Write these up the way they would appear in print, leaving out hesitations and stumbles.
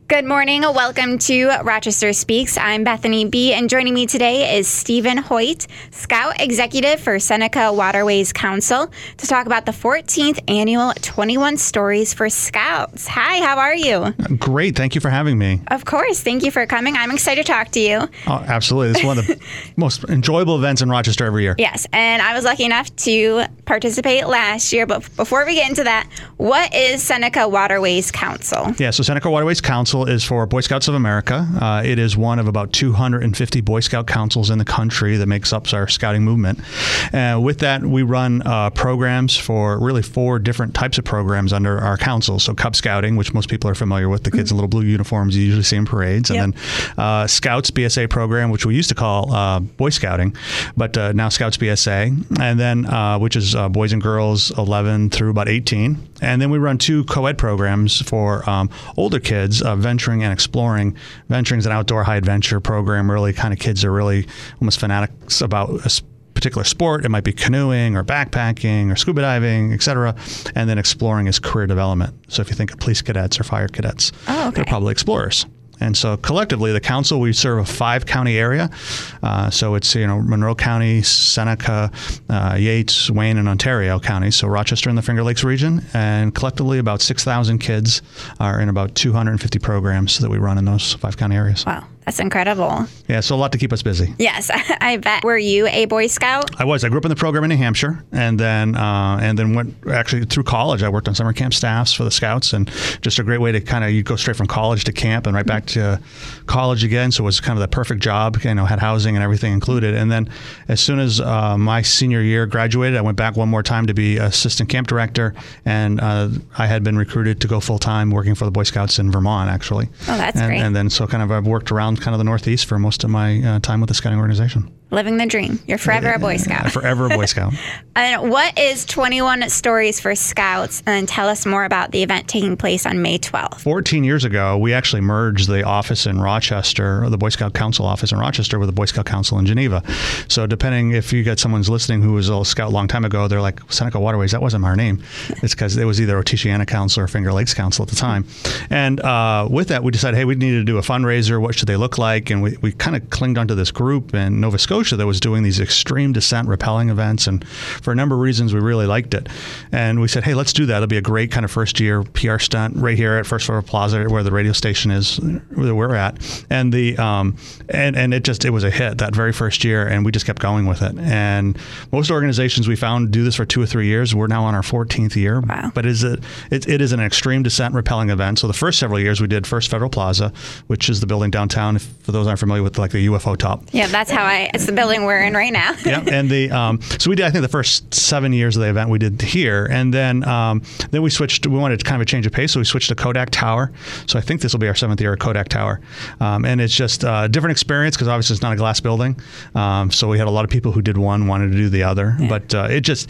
Good morning. Welcome to Rochester Speaks. I'm Bethany B., and joining me today is Stephen Hoyt, Scout Executive for Seneca Waterways Council, to talk about the 14th Annual 21 Stories for Scouts. Hi, how are you? Great. Thank you for having me. Of course. Thank you for coming. I'm excited to talk to you. Oh, absolutely. This is one of the most enjoyable events in Rochester every year. Yes, and I was lucky enough to participate last year. But before we get into that, what is Seneca Waterways Council? Yeah, so Seneca Waterways Council is for Boy Scouts of America. It is one of about 250 Boy Scout councils in the country that makes up our scouting movement. With that, we run programs for really 4 different types of programs under our council. So Cub Scouting, which most people are familiar with, the kids in little blue uniforms you usually see in parades. Yep. And then Scouts BSA program, which we used to call Boy Scouting, but now Scouts BSA. And then which is boys and girls 11 through about 18. And then we run 2 co-ed programs for older kids, Venturing and Exploring. Venturing is an outdoor high adventure program. Really kind of kids are really almost fanatics about a particular sport. It might be canoeing or backpacking or scuba diving, etc. And then Exploring is career development. So if you think of police cadets or fire cadets, they're probably explorers. And so collectively, the council, we serve a 5-county area. So it's, Monroe County, Seneca, Yates, Wayne, and Ontario counties. So Rochester and the Finger Lakes region. And collectively, about 6,000 kids are in about 250 programs that we run in those 5-county areas. Wow. That's incredible. Yeah, so a lot to keep us busy. Yes, I bet. Were you a Boy Scout? I was. I grew up in the program in New Hampshire, and then went actually through college. I worked on summer camp staffs for the Scouts, and just a great way to you go straight from college to camp and right back to college again. So it was kind of the perfect job. Had housing and everything included. And then as soon as my senior year graduated, I went back one more time to be assistant camp director, and I had been recruited to go full time working for the Boy Scouts in Vermont, actually. Oh, that's great. And then so I've worked around kind of the Northeast for most of my time with the scouting organization. Living the dream. You're forever a Boy Scout. Forever a Boy Scout. And what is 21 Stories for Scouts? And tell us more about the event taking place on May 12th. 14 years ago, we actually merged the office in Rochester, or the Boy Scout Council office in Rochester, with the Boy Scout Council in Geneva. So depending if you get someone's listening who was a Scout a long time ago, they're like, Seneca Waterways, that wasn't our name. It's because it was either Otisiana Council or Finger Lakes Council at the time. And with that, we decided, hey, we needed to do a fundraiser. What should they look like? And we kind of clinged onto this group in Nova Scotia that was doing these extreme descent rappelling events, and for a number of reasons we really liked it. And we said, hey, let's do that. It'll be a great kind of first year PR stunt right here at First Federal Plaza, where the radio station is, where we're at. And the and it was a hit that very first year, and we just kept going with it. And most organizations we found do this for 2 or 3 years. We're now on our 14th year. Wow. But it is an extreme descent rappelling event. So the first several years we did First Federal Plaza, which is the building downtown, for those aren't familiar with, like the UFO top. Yeah, that's how it's the building we're in right now. Yeah, and so we did, I think, the first 7 years of the event we did here, and then we switched. We wanted kind of a change of pace, so we switched to Kodak Tower. So I think this will be our 7th year at Kodak Tower, and it's just a different experience because obviously it's not a glass building. So we had a lot of people who did one wanted to do the other, but it is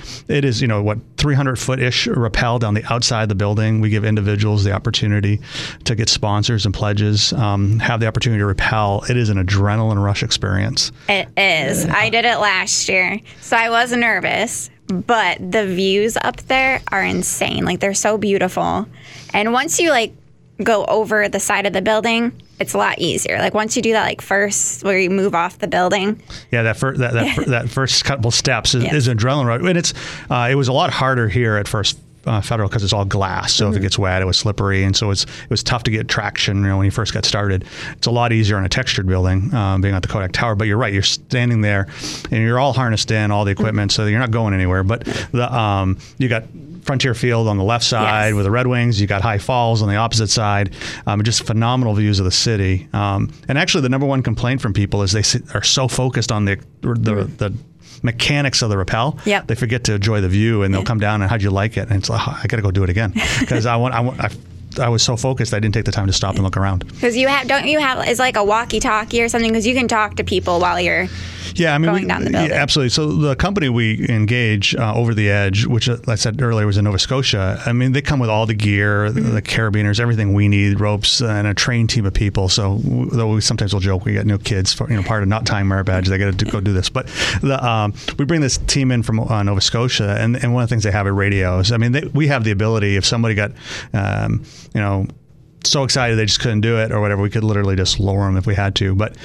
300-foot-ish rappel down the outside of the building. We give individuals the opportunity to get sponsors and pledges, have the opportunity to rappel. It is an adrenaline rush experience. It is. I did it last year, so I was nervous, but the views up there are insane. Like, they're so beautiful. And once you go over the side of the building, it's a lot easier. Like, once you do that, first where you move off the building. Yeah, that first couple steps is an adrenaline rush. And it was a lot harder here at First Federal because it's all glass. So if it gets wet, it was slippery. And so it was tough to get traction, when you first got started. It's a lot easier in a textured building, being at the Kodak Tower. But you're right, you're standing there and you're all harnessed in, all the equipment, so you're not going anywhere. But you got Frontier Field on the left side with the Red Wings. You got High Falls on the opposite side. Just phenomenal views of the city. And actually, the number one complaint from people is they are so focused on the mechanics of the rappel, they forget to enjoy the view, and they'll come down and how'd you like it? And it's like, I got to go do it again because I was so focused I didn't take the time to stop and look around. Because don't you have it's like a walkie-talkie or something? Because you can talk to people while you're going down the building. Yeah, absolutely. So the company we engage, Over the Edge, which I said earlier was in Nova Scotia, they come with all the gear, the carabiners, everything we need, ropes, and a trained team of people. So though we sometimes will joke, we got new kids, for, part of not tying merit badge, they got to go do this. But we bring this team in from Nova Scotia, and one of the things they have are radios. We have the ability, if somebody got, so excited they just couldn't do it or whatever, we could literally just lower them if we had to. But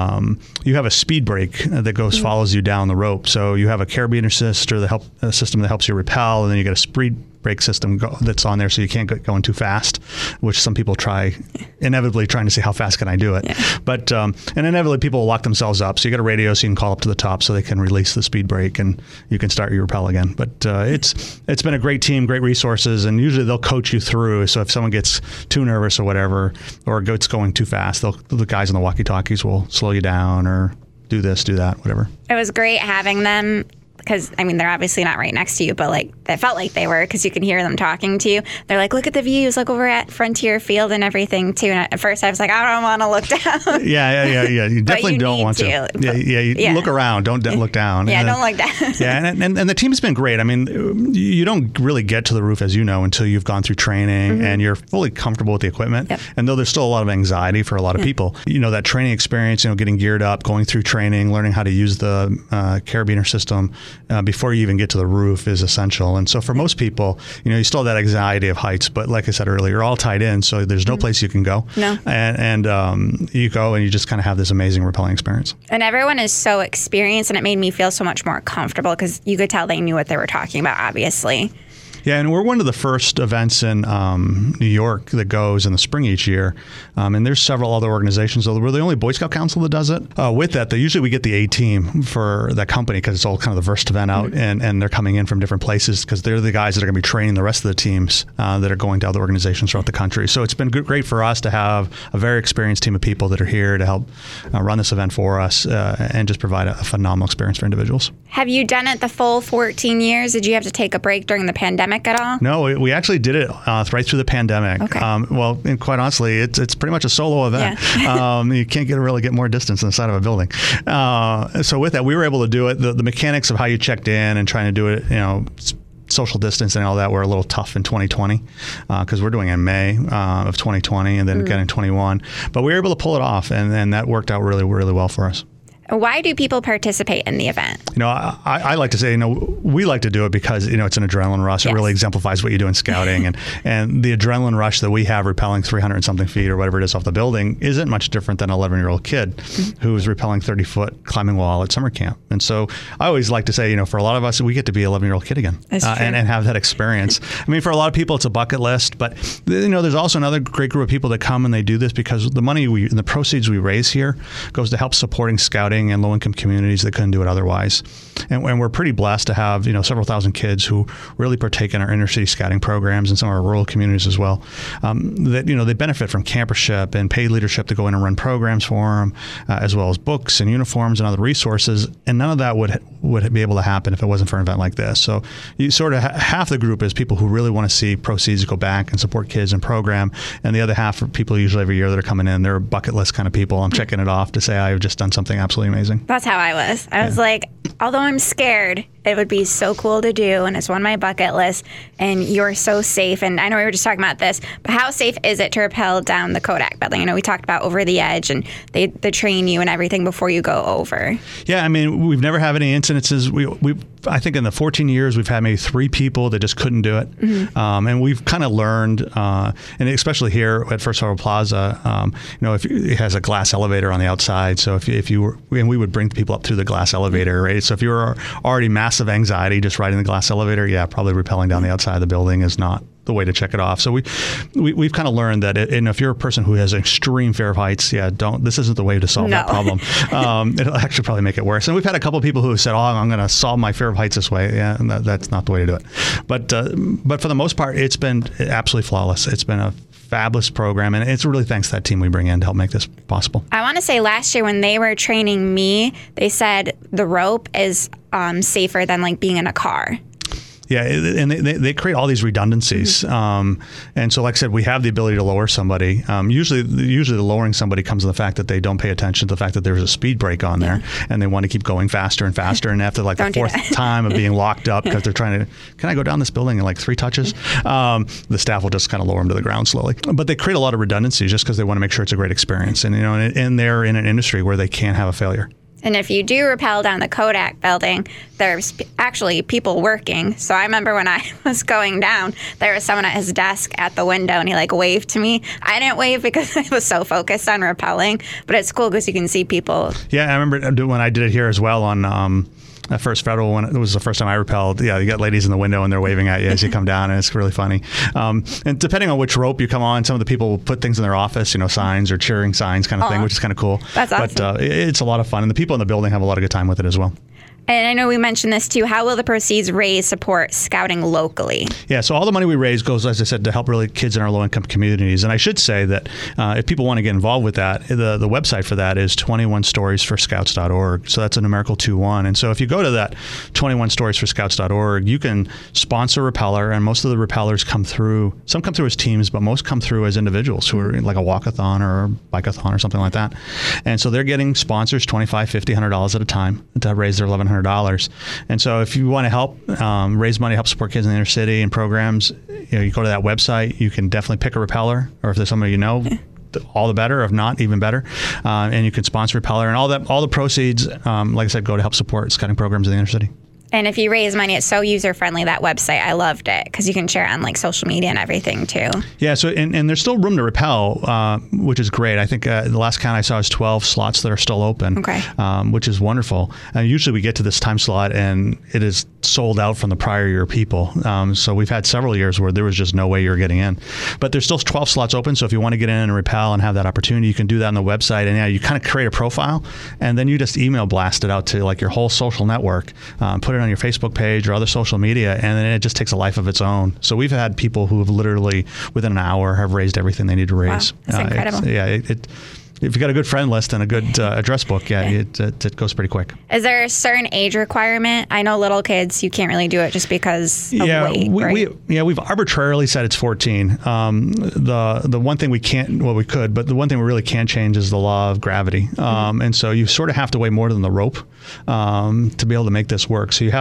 you have a speed brake that goes follows you down the rope. So you have a carabiner system that helps you rappel, and then you get a speed brake system that's on there so you can't get going too fast, which some people try, inevitably trying to see how fast can I do it. Yeah. But and inevitably people will lock themselves up. So you get a radio so you can call up to the top so they can release the speed brake and you can start your rappel again. But it's been a great team, great resources, and usually they'll coach you through. So if someone gets too nervous or whatever, or it's going too fast, the guys on the walkie-talkies will slow you down or do this, do that, whatever. It was great having them. Because, I mean, they're obviously not right next to you, but, like, it felt like they were because you can hear them talking to you. They're like, look at the views, look over at Frontier Field and everything, too. And at first I was like, I don't want to look down. Yeah. You definitely don't want to. You look around. Don't look down. Yeah, don't look down. Yeah, and the team's been great. I mean, you don't really get to the roof, as you know, until you've gone through training and you're fully comfortable with the equipment. Yep. And though there's still a lot of anxiety for a lot of people, that training experience, getting geared up, going through training, learning how to use the carabiner system before you even get to the roof is essential. And so for most people, you still have that anxiety of heights, but like I said earlier, you're all tied in, so there's no place you can go. No. And you go and you just kind of have this amazing rappelling experience. And everyone is so experienced, and it made me feel so much more comfortable because you could tell they knew what they were talking about, obviously. Yeah, and we're one of the first events in New York that goes in the spring each year. And there's several other organizations. So we're the only Boy Scout Council that does it. With that, usually we get the A team for that company because it's all kind of the first event out, and they're coming in from different places because they're the guys that are going to be training the rest of the teams that are going to other organizations throughout the country. So it's been great for us to have a very experienced team of people that are here to help run this event for us and just provide a phenomenal experience for individuals. Have you done it the full 14 years? Did you have to take a break during the pandemic at all? No, we actually did it right through the pandemic. Okay. Well, and quite honestly, it's pretty much a solo event. Yeah. You can't really get more distance on the side of a building. So with that, we were able to do it. The mechanics of how you checked in and trying to do it, social distance and all that were a little tough in 2020 because we're doing it in May of 2020 and then again in 21. But we were able to pull it off, and that worked out really, really well for us. Why do people participate in the event? I like to say, we like to do it because, it's an adrenaline rush. Yes. It really exemplifies what you do in scouting. and the adrenaline rush that we have rappelling 300 and something feet or whatever it is off the building isn't much different than an 11-year-old kid who's rappelling 30-foot climbing wall at summer camp. And so I always like to say, for a lot of us, we get to be an 11-year-old kid again and have that experience. I mean, for a lot of people, it's a bucket list. But, there's also another great group of people that come and they do this because the money and the proceeds we raise here goes to help supporting scouting and low-income communities that couldn't do it otherwise. And we're pretty blessed to have, several thousand kids who really partake in our inner city scouting programs and some of our rural communities as well. That, they benefit from campership and paid leadership to go in and run programs for them, as well as books and uniforms and other resources. And none of that would be able to happen if it wasn't for an event like this. So you sort of half the group is people who really want to see proceeds go back and support kids and program. And the other half are people usually every year that are coming in. They're bucket list kind of people. I'm checking it off to say I've just done something absolutely amazing. That's how I was. I was like, although I'm scared, it would be so cool to do, and it's on my bucket list, and you're so safe. And I know we were just talking about this, but how safe is it to rappel down the Kodak building? We talked about over the edge, and they train you and everything before you go over. Yeah, I mean, we've never had any incidences. I think in the 14 years, we've had maybe 3 people that just couldn't do it. And we've kind of learned, and especially here at First Federal Plaza, if it has a glass elevator on the outside. So if you were, and we would bring people up through the glass elevator, right? So if you were already massive anxiety just riding the glass elevator, probably rappelling down the outside of the building is not the way to check it off. So we've kind of learned that if you're a person who has an extreme fear of heights, this isn't the way to solve that problem. It'll actually probably make it worse. And we've had a couple of people who have said, I'm going to solve my fear of heights this way. Yeah, and that's not the way to do it. But for the most part, it's been absolutely flawless. It's been a fabulous program, and it's really thanks to that team we bring in to help make this possible. I want to say last year when they were training me, they said the rope is safer than like being in a car. Yeah, and they create all these redundancies. And so, like I said, we have the ability to lower somebody. Usually the lowering somebody comes in the fact that they don't pay attention to the fact that there's a speed brake on there, and they want to keep going faster and faster. And after like the 4th time of being locked up because they're trying to, can I go down this building in like 3 touches? The staff will just kind of lower them to the ground slowly. But they create a lot of redundancies just because they want to make sure it's a great experience. And and they're in an industry where they can't have a failure. And if you do rappel down the Kodak building, there's actually people working. So I remember when I was going down, there was someone at his desk at the window, and he like waved to me. I didn't wave because I was so focused on rappelling, but it's cool because you can see people. Yeah, I remember when I did it here as well on at First Federal, when it was the first time I rappelled. Yeah, you got ladies in the window and they're waving at you as you come down, and it's really funny. And depending on which rope you come on, some of the people will put things in their office, signs or cheering signs kind of thing, which is kind of cool. That's awesome. But it's a lot of fun, and the people in the building have a lot of good time with it as well. And I know we mentioned this too. How will the proceeds support scouting locally? Yeah, so all the money we raise goes, as I said, to help really kids in our low-income communities. And I should say that if people want to get involved with that, the website for that is 21storiesforscouts.org. So that's a numerical 21. And so if you go to that 21storiesforscouts.org, you can sponsor a repeller, and most of the repellers come through. Some come through as teams, but most come through as individuals who are like a walkathon or a bikeathon or something like that. And so they're getting sponsors $25, $50, $100 at a time to raise their $1,100. And so if you want to help raise money, help support kids in the inner city and programs, you go to that website. You can definitely pick a repeller, or if there's somebody all the better. If not, even better. And you can sponsor repeller, and all the proceeds, like I said, go to help support scouting programs in the inner city. And if you raise money, it's so user-friendly, that website. I loved it because you can share it on like social media and everything too. Yeah, so and there's still room to rappel, which is great. I think the last count I saw is 12 slots that are still open, which is wonderful. And usually we get to this time slot and it is sold out from the prior year people. So we've had several years where there was just no way you were getting in. But there's still 12 slots open, so if you want to get in and rappel and have that opportunity, you can do that on the website. And you kind of create a profile, and then you just email blast it out to like your whole social network, put it on your Facebook page or other social media, and then it just takes a life of its own. So we've had people who have literally within an hour have raised everything they need to raise. Wow, that's incredible. If you've got a good friend list and a good address book, it goes pretty quick. Is there a certain age requirement? I know little kids, you can't really do it just because of weight. We've arbitrarily said it's 14. The one thing we can't, well, we could, but the one thing we really can't change is the law of gravity. And so you sort of have to weigh more than the rope to be able to make this work. So you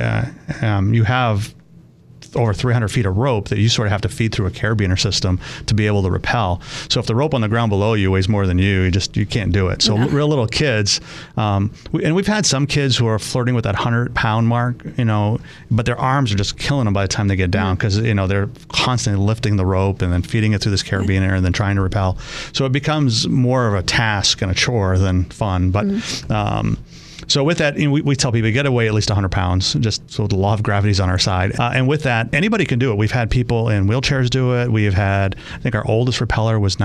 have over 300 feet of rope that you sort of have to feed through a carabiner system to be able to rappel. So if the rope on the ground below you weighs more than you can't do it. So real little kids, and we've had some kids who are flirting with that 100-pound mark, but their arms are just killing them by the time they get down because, they're constantly lifting the rope and then feeding it through this carabiner and then trying to rappel. So it becomes more of a task and a chore than fun. But so with that, we tell people you got to weigh at least 100 pounds, just so the law of gravity is on our side. And with that, anybody can do it. We've had people in wheelchairs do it. We have had, I think our oldest repeller was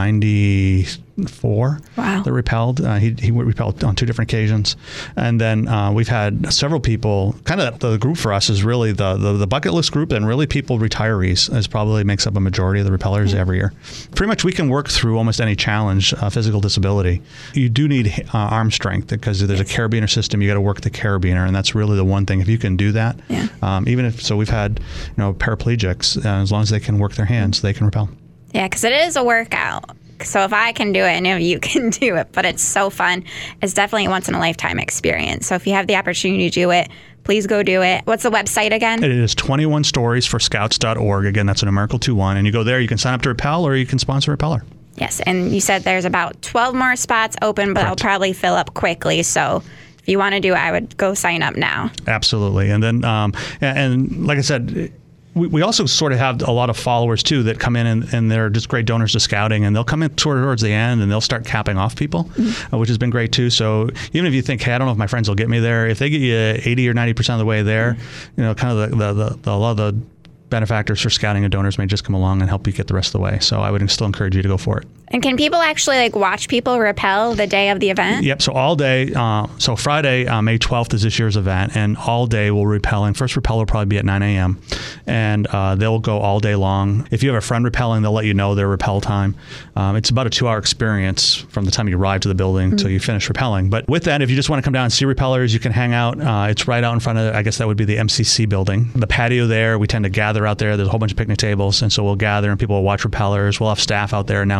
94. Wow. That repelled. He repelled on 2 different occasions. And then we've had several people, kind of the group for us is really the bucket list group, and really people retirees is probably makes up a majority of the repellers every year. Pretty much we can work through almost any challenge, physical disability. You do need arm strength because there's a carabiner system. You got to work the carabiner, and that's really the one thing. If you can do that, even if we've had paraplegics, as long as they can work their hands, they can rappel. Yeah, because it is a workout. So if I can do it, I know you can do it, but it's so fun. It's definitely a once-in-a-lifetime experience. So if you have the opportunity to do it, please go do it. What's the website again? It is 21storiesforscouts.org. Again, that's a numerical 21. And you go there, you can sign up to rappel, or you can sponsor a repeller. Yes, and you said there's about 12 more spots open, but Correct. I'll probably fill up quickly. So if you want to do it, I would go sign up now. Absolutely. And then, and like I said, we also sort of have a lot of followers too that come in and they're just great donors to scouting, and they'll come in towards the end and they'll start capping off people, which has been great too. So even if you think, hey, I don't know if my friends will get me there, if they get you 80 or 90% of the way there, kind of a lot of the benefactors for scouting and donors may just come along and help you get the rest of the way. So I would still encourage you to go for it. And can people actually watch people rappel the day of the event? Yep. So all day. So Friday, May 12th is this year's event, and all day we'll rappelling. First rappel will probably be at 9 a.m. and they'll go all day long. If you have a friend rappelling, they'll let you know their rappel time. It's about a 2-hour experience from the time you arrive to the building till you finish rappelling. But with that, if you just want to come down and see repellers, you can hang out. It's right out in front of, I guess that would be the MCC building. The patio there, we tend to gather out there. There's a whole bunch of picnic tables, and so we'll gather and people will watch repellers. We'll have staff out there announcing who's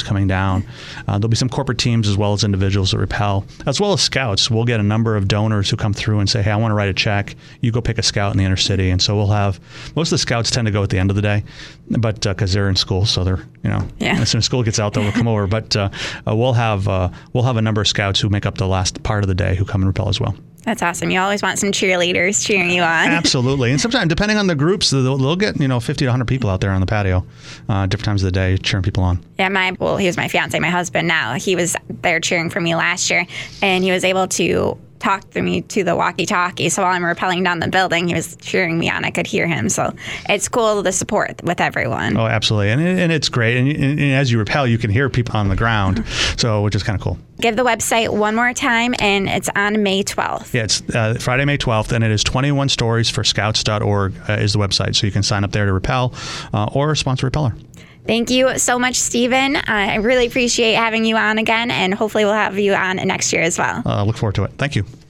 coming down. There'll be some corporate teams as well as individuals that rappel, as well as scouts. We'll get a number of donors who come through and say, hey, I want to write a check. You go pick a scout in the inner city. And so we'll have, most of the scouts tend to go at the end of the day, but because they're in school, so they're, as soon as school gets out, they'll come over. But we'll have a number of scouts who make up the last part of the day who come and rappel as well. That's awesome. You always want some cheerleaders cheering you on. Absolutely. And sometimes, depending on the groups, they'll get 50 to 100 people out there on the patio, different times of the day, cheering people on. Yeah, he was my fiance, my husband now. He was there cheering for me last year, and he was able to talk to me to the walkie-talkie. So while I'm rappelling down the building, he was cheering me on. I could hear him. So it's cool, the support with everyone. Oh, absolutely. And it's great. And as you rappel, you can hear people on the ground, so which is kind of cool. Give the website one more time, and it's on May 12th. Yeah, it's Friday, May 12th, and it is 21 stories for scouts.org is the website. So you can sign up there to rappel or sponsor a rappeller. Thank you so much, Stephen. I really appreciate having you on again, and hopefully we'll have you on next year as well. Look forward to it. Thank you.